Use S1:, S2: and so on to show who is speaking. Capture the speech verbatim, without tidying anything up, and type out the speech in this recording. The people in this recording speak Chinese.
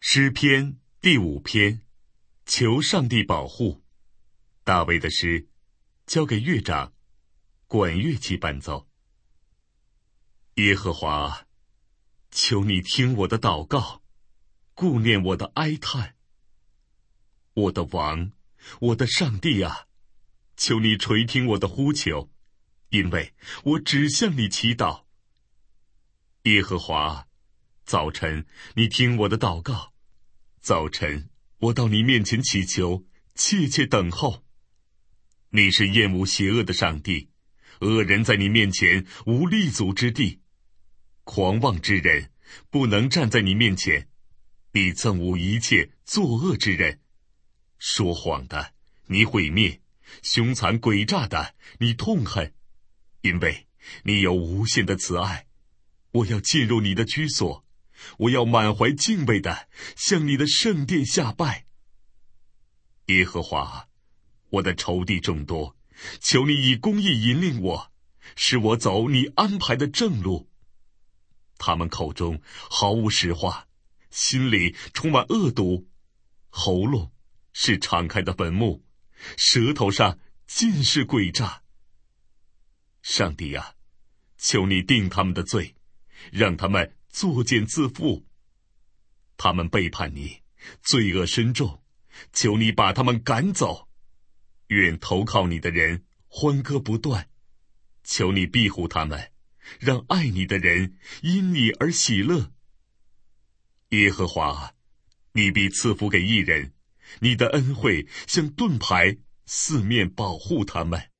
S1: 诗篇第五篇，求上帝保护。大卫的诗，交给乐长，管乐器伴奏。耶和华，求你听我的祷告，顾念我的哀叹。我的王，我的上帝啊，求你垂听我的呼求，因为我只向你祈祷。耶和华，早晨你听我的祷告，早晨我到你面前祈求，切切等候。你是厌恶邪恶的上帝，恶人在你面前无立足之地，狂妄之人不能站在你面前。你憎恶一切作恶之人，说谎的你毁灭，凶残诡诈的你痛恨，因为你有无限的慈爱。我要进入你的居所，我要满怀敬畏地向你的圣殿下拜。耶和华，我的仇敌众多，求你以公义引领我，使我走你安排的正路。他们口中毫无实话，心里充满恶毒，喉咙是敞开的坟墓，舌头上尽是诡诈。上帝啊，求你定他们的罪，让他们作茧自缚。他们背叛你，罪恶深重，求你把他们赶走。愿投靠你的人欢歌不断，求你庇护他们，让爱你的人因你而喜乐。耶和华，你必赐福给义人，你的恩惠像盾牌，四面保护他们。